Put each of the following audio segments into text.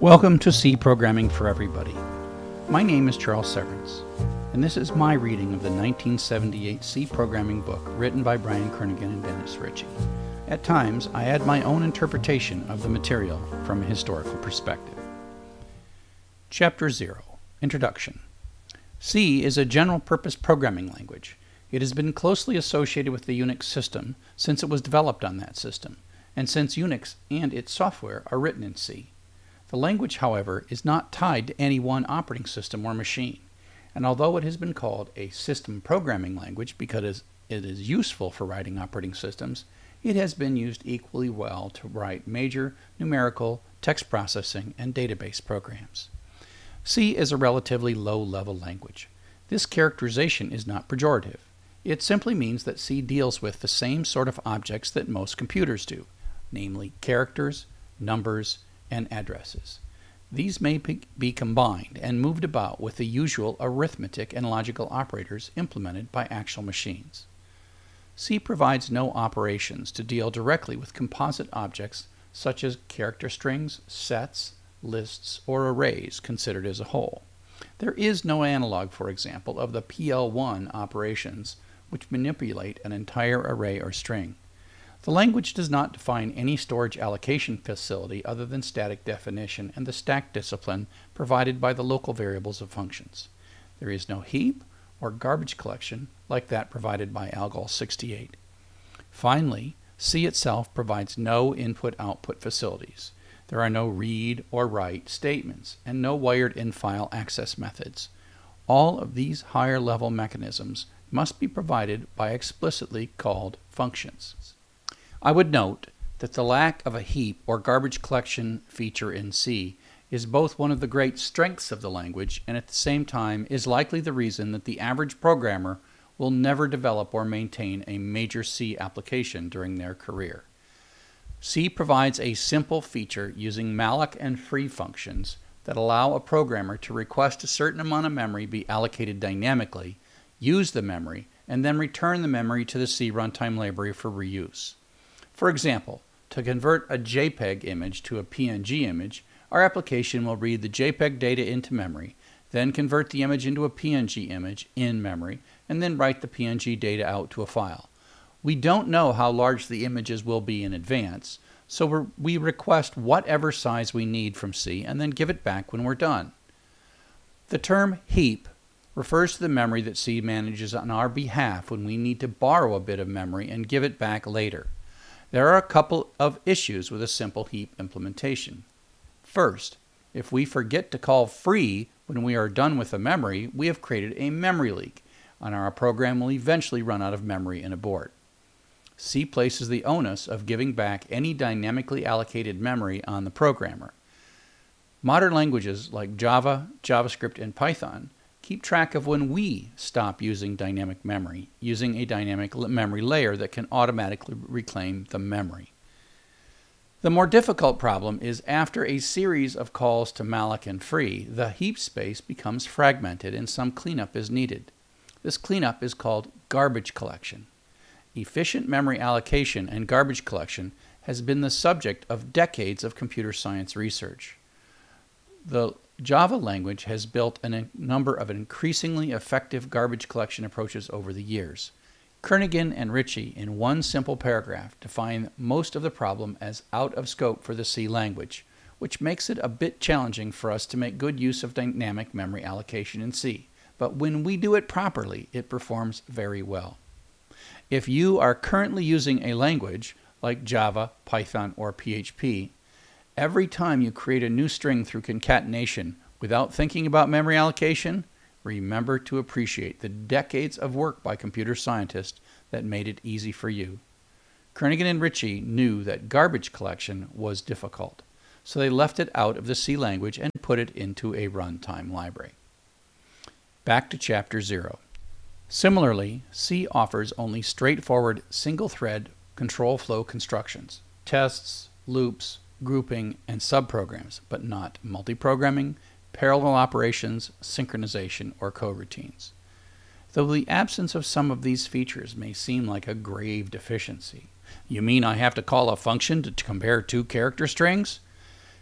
Welcome to C Programming for Everybody. My name is Charles Severance, and this is my reading of the 1978 C programming book written by Brian Kernighan and Dennis Ritchie. At times, I add my own interpretation of the material from a historical perspective. Chapter 0, Introduction. C is a general-purpose programming language. It has been closely associated with the Unix system since it was developed on that system, and since Unix and its software are written in C. The language, however, is not tied to any one operating system or machine, and although it has been called a system programming language because it is useful for writing operating systems, it has been used equally well to write major numerical, text processing, and database programs. C is a relatively low-level language. This characterization is not pejorative. It simply means that C deals with the same sort of objects that most computers do, namely characters, numbers, and addresses. These may be combined and moved about with the usual arithmetic and logical operators implemented by actual machines. C provides no operations to deal directly with composite objects such as character strings, sets, lists, or arrays considered as a whole. There is no analog, for example, of the PL1 operations which manipulate an entire array or string. The language does not define any storage allocation facility other than static definition and the stack discipline provided by the local variables of functions. There is no heap or garbage collection like that provided by ALGOL 68. Finally, C itself provides no input-output facilities. There are no read or write statements and no wired in-file access methods. All of these higher-level mechanisms must be provided by explicitly called functions. I would note that the lack of a heap or garbage collection feature in C is both one of the great strengths of the language and at the same time is likely the reason that the average programmer will never develop or maintain a major C application during their career. C provides a simple feature using malloc and free functions that allow a programmer to request a certain amount of memory be allocated dynamically, use the memory, and then return the memory to the C runtime library for reuse. For example, to convert a JPEG image to a PNG image, our application will read the JPEG data into memory, then convert the image into a PNG image in memory, and then write the PNG data out to a file. We don't know how large the images will be in advance, so we request whatever size we need from C and then give it back when we're done. The term heap refers to the memory that C manages on our behalf when we need to borrow a bit of memory and give it back later. There are a couple of issues with a simple heap implementation. First, if we forget to call free when we are done with the memory, we have created a memory leak, and our program will eventually run out of memory and abort. C places the onus of giving back any dynamically allocated memory on the programmer. Modern languages like Java, JavaScript, and Python keep track of when we stop using dynamic memory, using a dynamic memory layer that can automatically reclaim the memory. The more difficult problem is after a series of calls to malloc and free, the heap space becomes fragmented and some cleanup is needed. This cleanup is called garbage collection. Efficient memory allocation and garbage collection has been the subject of decades of computer science research. The Java language has built a number of increasingly effective garbage collection approaches over the years. Kernighan and Ritchie, in one simple paragraph, define most of the problem as out of scope for the C language, which makes it a bit challenging for us to make good use of dynamic memory allocation in C. But when we do it properly, it performs very well. If you are currently using a language like Java, Python, or PHP, every time you create a new string through concatenation without thinking about memory allocation, remember to appreciate the decades of work by computer scientists that made it easy for you. Kernighan and Ritchie knew that garbage collection was difficult, so they left it out of the C language and put it into a runtime library. Back to Chapter 0. Similarly, C offers only straightforward single-thread control flow constructions, tests, loops, grouping, and subprograms, but not multiprogramming, parallel operations, synchronization, or coroutines. Though the absence of some of these features may seem like a grave deficiency. You mean I have to call a function to compare two character strings?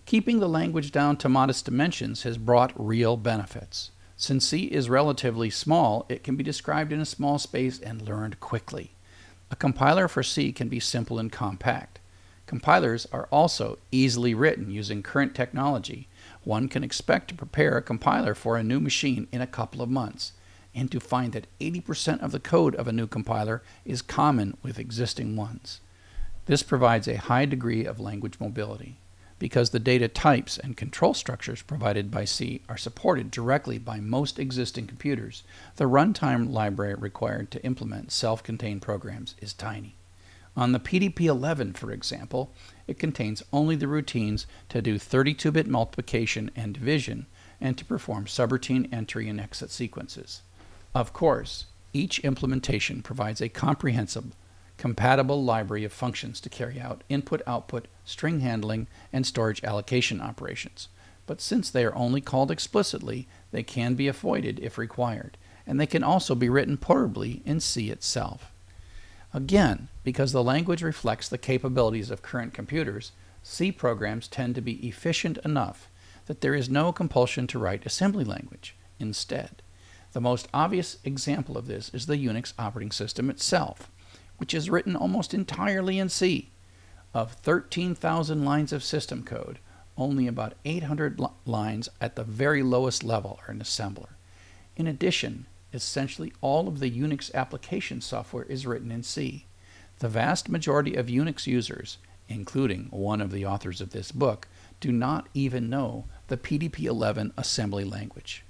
Keeping the language down to modest dimensions has brought real benefits. Since C is relatively small, it can be described in a small space and learned quickly. A compiler for C can be simple and compact. Compilers are also easily written using current technology. One can expect to prepare a compiler for a new machine in a couple of months, and to find that 80% of the code of a new compiler is common with existing ones. This provides a high degree of language mobility. Because the data types and control structures provided by C are supported directly by most existing computers, the runtime library required to implement self-contained programs is tiny. On the PDP-11, for example, it contains only the routines to do 32-bit multiplication and division and to perform subroutine entry and exit sequences. Of course, each implementation provides a comprehensive, compatible library of functions to carry out input-output, string handling, and storage allocation operations. But since they are only called explicitly, they can be avoided if required, and they can also be written portably in C itself. Again, because the language reflects the capabilities of current computers, C programs tend to be efficient enough that there is no compulsion to write assembly language. Instead, the most obvious example of this is the Unix operating system itself, which is written almost entirely in C. Of 13,000 lines of system code, only about 800 lines at the very lowest level are in assembler. In addition, essentially all of the Unix application software is written in C. The vast majority of Unix users, including one of the authors of this book, do not even know the PDP-11 assembly language.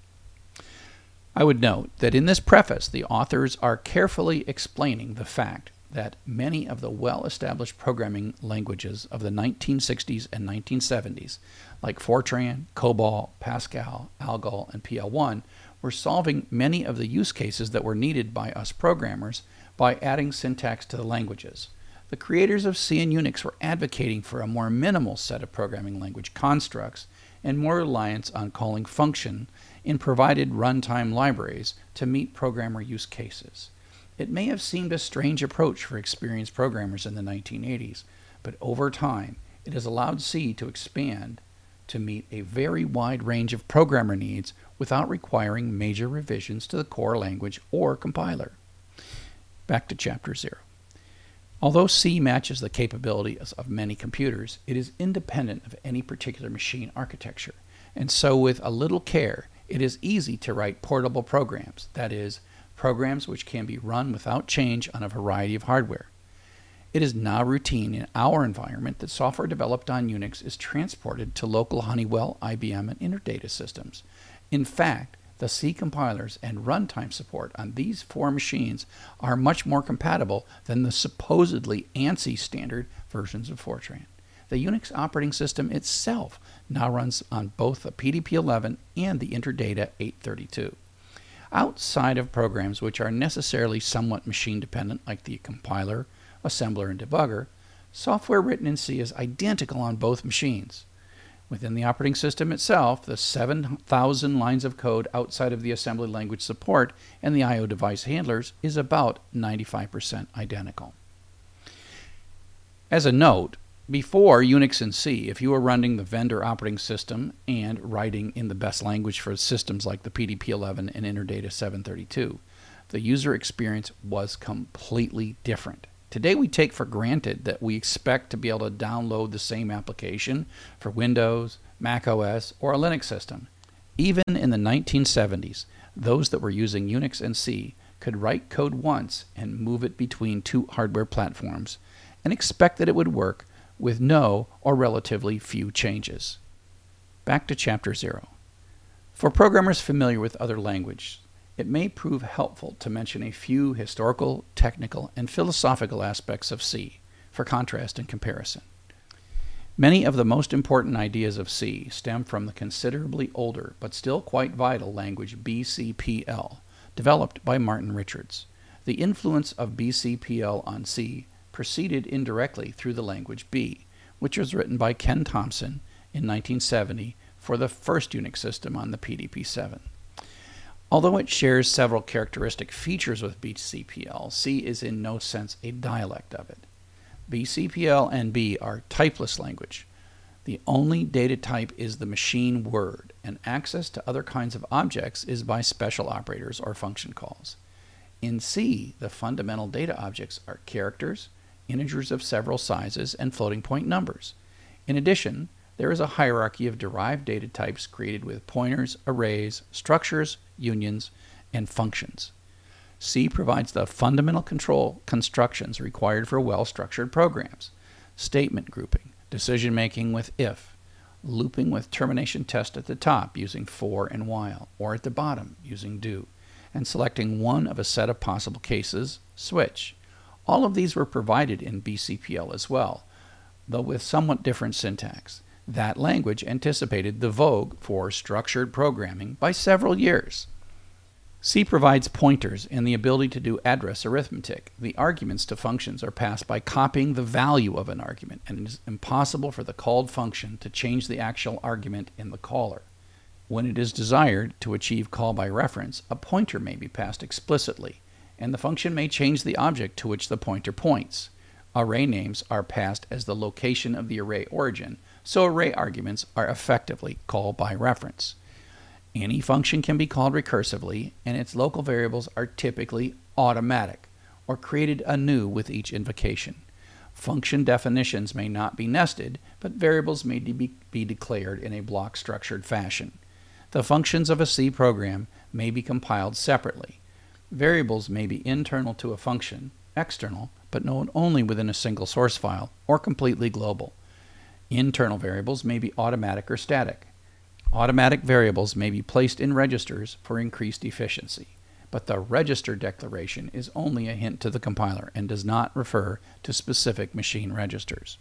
I would note that in this preface, the authors are carefully explaining the fact that many of the well-established programming languages of the 1960s and 1970s, like Fortran, COBOL, Pascal, ALGOL, and PL1, were solving many of the use cases that were needed by us programmers by adding syntax to the languages. The creators of C and Unix were advocating for a more minimal set of programming language constructs and more reliance on calling function in provided runtime libraries to meet programmer use cases. It may have seemed a strange approach for experienced programmers in the 1980s, but over time it has allowed C to expand to meet a very wide range of programmer needs without requiring major revisions to the core language or compiler. Back to Chapter 0. Although C matches the capabilities of many computers, it is independent of any particular machine architecture, and so with a little care, it is easy to write portable programs, that is, programs which can be run without change on a variety of hardware. It is now routine in our environment that software developed on Unix is transported to local Honeywell, IBM, and Interdata systems. In fact, the C compilers and runtime support on these 4 machines are much more compatible than the supposedly ANSI standard versions of Fortran. The Unix operating system itself now runs on both the PDP-11 and the Interdata 832. Outside of programs which are necessarily somewhat machine dependent, like the compiler, assembler, and debugger, software written in C is identical on both machines. Within the operating system itself, the 7,000 lines of code outside of the assembly language support and the I/O device handlers is about 95% identical. As a note, before Unix and C, if you were running the vendor operating system and writing in the best language for systems like the PDP-11 and Interdata 732, the user experience was completely different. Today we take for granted that we expect to be able to download the same application for Windows, Mac OS, or a Linux system. Even in the 1970s, those that were using Unix and C could write code once and move it between 2 hardware platforms and expect that it would work with no or relatively few changes. Back to Chapter 0. For programmers familiar with other languages, it may prove helpful to mention a few historical, technical, and philosophical aspects of C for contrast and comparison. Many of the most important ideas of C stem from the considerably older but still quite vital language BCPL, developed by Martin Richards. The influence of BCPL on C proceeded indirectly through the language B, which was written by Ken Thompson in 1970 for the first Unix system on the PDP-7. Although it shares several characteristic features with BCPL, C is in no sense a dialect of it. BCPL and B are typeless language. The only data type is the machine word, and access to other kinds of objects is by special operators or function calls. In C, the fundamental data objects are characters, integers of several sizes, and floating point numbers. In addition, there is a hierarchy of derived data types created with pointers, arrays, structures, unions, and functions. C provides the fundamental control constructions required for well-structured programs: statement grouping, decision making with if, looping with termination test at the top using for and while, or at the bottom using do, and selecting one of a set of possible cases, switch. All of these were provided in BCPL as well, though with somewhat different syntax. That language anticipated the vogue for structured programming by several years. C provides pointers and the ability to do address arithmetic. The arguments to functions are passed by copying the value of an argument, and it is impossible for the called function to change the actual argument in the caller. When it is desired to achieve call by reference, a pointer may be passed explicitly, and the function may change the object to which the pointer points. Array names are passed as the location of the array origin, so array arguments are effectively call by reference. Any function can be called recursively, and its local variables are typically automatic, or created anew with each invocation. Function definitions may not be nested, but variables may be declared in a block-structured fashion. The functions of a C program may be compiled separately. Variables may be internal to a function, external, but known only within a single source file, or completely global. Internal variables may be automatic or static. Automatic variables may be placed in registers for increased efficiency, but the register declaration is only a hint to the compiler and does not refer to specific machine registers.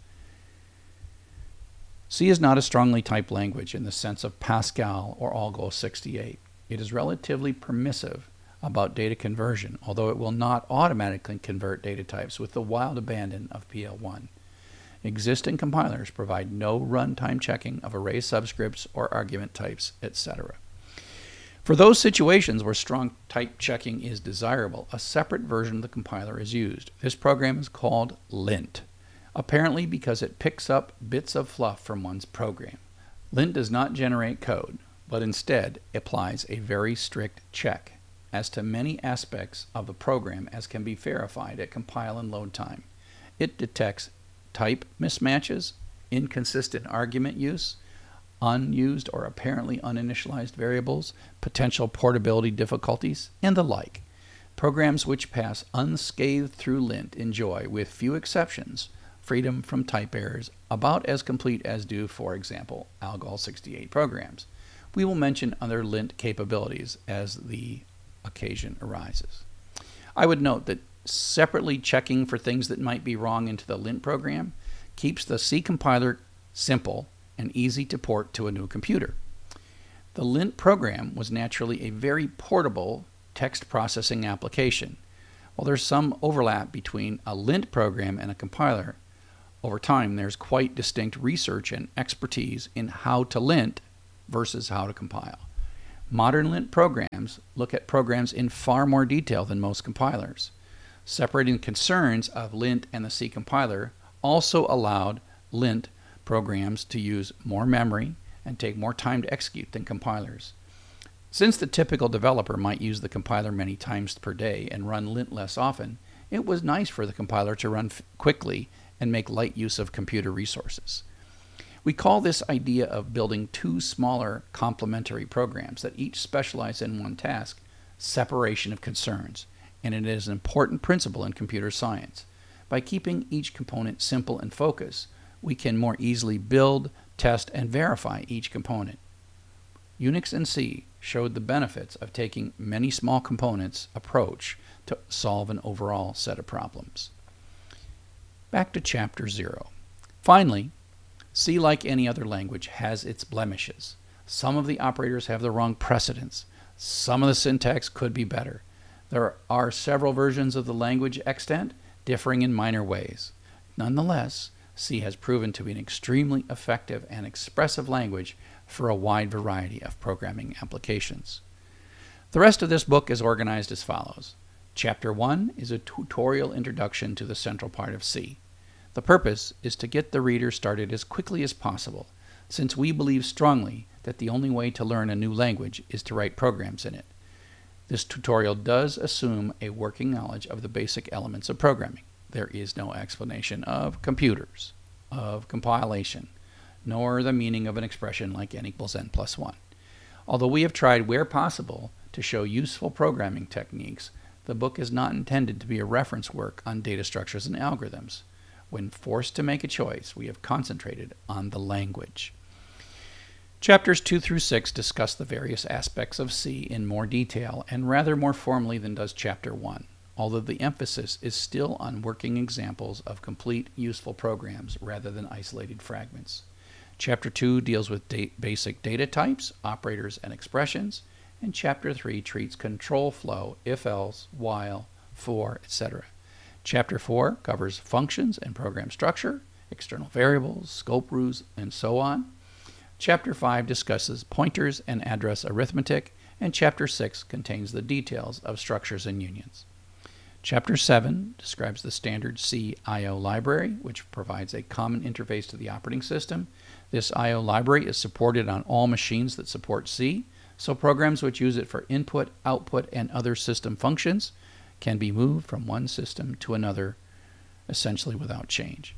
C is not a strongly typed language in the sense of Pascal or Algol 68. It is relatively permissive about data conversion, although it will not automatically convert data types with the wild abandon of PL1. Existing compilers provide no runtime checking of array subscripts or argument types, etc. For those situations where strong type checking is desirable, a separate version of the compiler is used. This program is called lint, apparently because it picks up bits of fluff from one's program. Lint does not generate code, but instead applies a very strict check as to many aspects of the program as can be verified at compile and load time. It detects type mismatches, inconsistent argument use, unused or apparently uninitialized variables, potential portability difficulties, and the like. Programs which pass unscathed through lint enjoy, with few exceptions, freedom from type errors about as complete as do, for example, Algol 68 programs. We will mention other lint capabilities as the occasion arises. I would note that separately checking for things that might be wrong into the lint program keeps the C compiler simple and easy to port to a new computer. The lint program was naturally a very portable text processing application. While there's some overlap between a lint program and a compiler, over time there's quite distinct research and expertise in how to lint versus how to compile. Modern lint programs look at programs in far more detail than most compilers. Separating concerns of lint and the C compiler also allowed lint programs to use more memory and take more time to execute than compilers. Since the typical developer might use the compiler many times per day and run lint less often, it was nice for the compiler to run quickly and make light use of computer resources. We call this idea of building two smaller complementary programs that each specialize in one task separation of concerns, and it is an important principle in computer science. By keeping each component simple and focused, we can more easily build, test, and verify each component. Unix and C showed the benefits of taking many small components approach to solve an overall set of problems. Back to Chapter 0. Finally, C, like any other language, has its blemishes. Some of the operators have the wrong precedence. Some of the syntax could be better. There are several versions of the language extant, differing in minor ways. Nonetheless, C has proven to be an extremely effective and expressive language for a wide variety of programming applications. The rest of this book is organized as follows. Chapter 1 is a tutorial introduction to the central part of C. The purpose is to get the reader started as quickly as possible, since we believe strongly that the only way to learn a new language is to write programs in it. This tutorial does assume a working knowledge of the basic elements of programming. There is no explanation of computers, of compilation, nor the meaning of an expression like n equals n plus 1. Although we have tried where possible to show useful programming techniques, the book is not intended to be a reference work on data structures and algorithms. When forced to make a choice, we have concentrated on the language. Chapters 2 through 6 discuss the various aspects of C in more detail and rather more formally than does Chapter 1, although the emphasis is still on working examples of complete, useful programs rather than isolated fragments. Chapter 2 deals with basic data types, operators, and expressions, and Chapter 3 treats control flow, if-else, while, for, etc. Chapter 4 covers functions and program structure, external variables, scope rules, and so on. Chapter 5 discusses pointers and address arithmetic, and Chapter 6 contains the details of structures and unions. Chapter 7 describes the standard C I/O library, which provides a common interface to the operating system. This I/O library is supported on all machines that support C, so programs which use it for input, output, and other system functions can be moved from one system to another, essentially without change.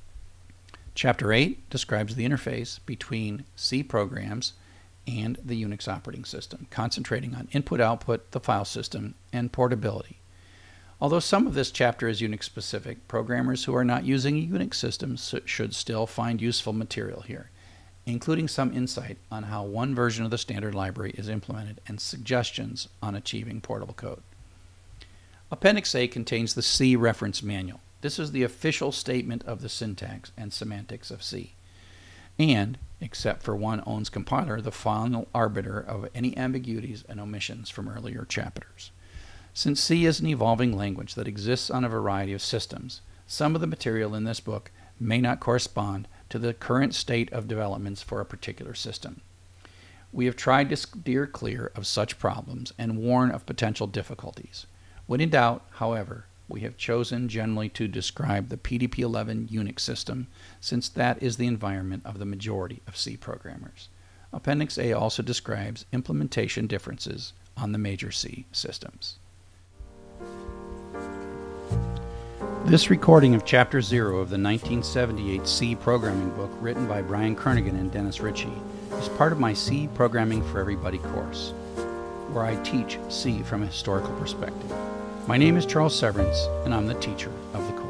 Chapter 8 describes the interface between C programs and the Unix operating system, concentrating on input-output, the file system, and portability. Although some of this chapter is Unix-specific, programmers who are not using a Unix system should still find useful material here, including some insight on how one version of the standard library is implemented and suggestions on achieving portable code. Appendix A contains the C reference manual. This is the official statement of the syntax and semantics of C, and, except for one owns compiler, the final arbiter of any ambiguities and omissions from earlier chapters. Since C is an evolving language that exists on a variety of systems, some of the material in this book may not correspond to the current state of developments for a particular system. We have tried to steer clear of such problems and warn of potential difficulties. When in doubt, however, we have chosen generally to describe the PDP-11 Unix system, since that is the environment of the majority of C programmers. Appendix A also describes implementation differences on the major C systems. This recording of Chapter 0 of the 1978 C programming book written by Brian Kernighan and Dennis Ritchie is part of my C Programming for Everybody course, where I teach C from a historical perspective. My name is Charles Severance, and I'm the teacher of the course.